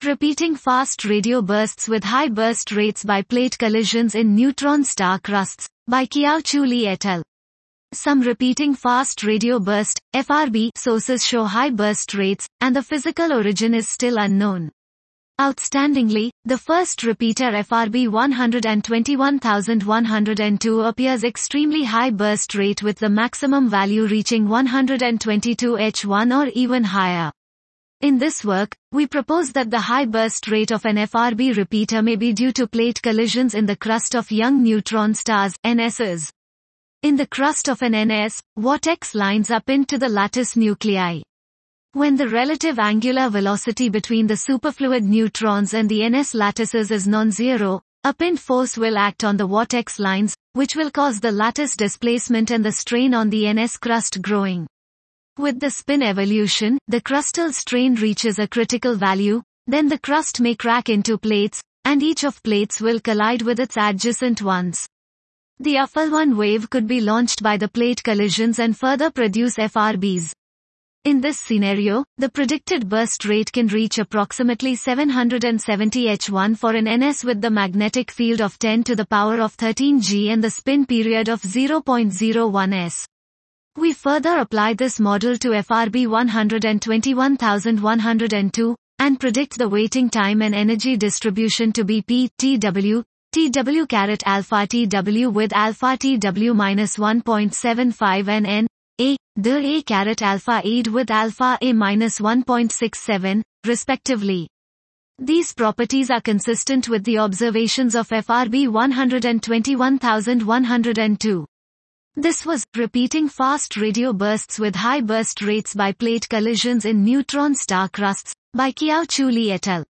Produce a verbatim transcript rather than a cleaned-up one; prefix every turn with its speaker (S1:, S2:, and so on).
S1: Repeating fast radio bursts with high burst rates by plate collisions in neutron star crusts, by Kiao-Chu Lee et al. Some repeating fast radio burst, F R B, sources show high burst rates, and the physical origin is still unknown. Outstandingly, the first repeater F R B one hundred twenty-one thousand one hundred two appears extremely high burst rate with the maximum value reaching one hundred twenty-two H one or even higher. In this work, we propose that the high burst rate of an F R B repeater may be due to plate collisions in the crust of young neutron stars, N Ss. In the crust of an N S, vortex lines are pinned to the lattice nuclei. When the relative angular velocity between the superfluid neutrons and the N S lattices is non-zero, a pinned force will act on the vortex lines, which will cause the lattice displacement and the strain on the N S crust growing. With the spin evolution, the crustal strain reaches a critical value, then the crust may crack into plates, and each of plates will collide with its adjacent ones. The F L one wave could be launched by the plate collisions and further produce F R Bs. In this scenario, the predicted burst rate can reach approximately seven hundred seventy H one for an N S with the magnetic field of ten to the power of thirteen G and the spin period of zero point zero one S. We further apply this model to F R B one hundred twenty-one thousand one hundred two, and predict the waiting time and energy distribution to be P, T W, T W caret alpha T W with alpha T W minus one point seven five and N, A, the A caret alpha A D with alpha A minus one point six seven, respectively. These properties are consistent with the observations of F R B one hundred twenty-one thousand one hundred two. This was, repeating fast radio bursts with high burst rates by plate collisions in neutron star crusts, by Kiao-Chu Lee et al.